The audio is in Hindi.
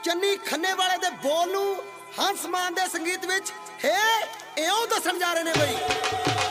चन्नी खन्ने वाले दे बोल नूं हंस मान दे संगीत विच हे इउं दस्सण जा रहे ने बई।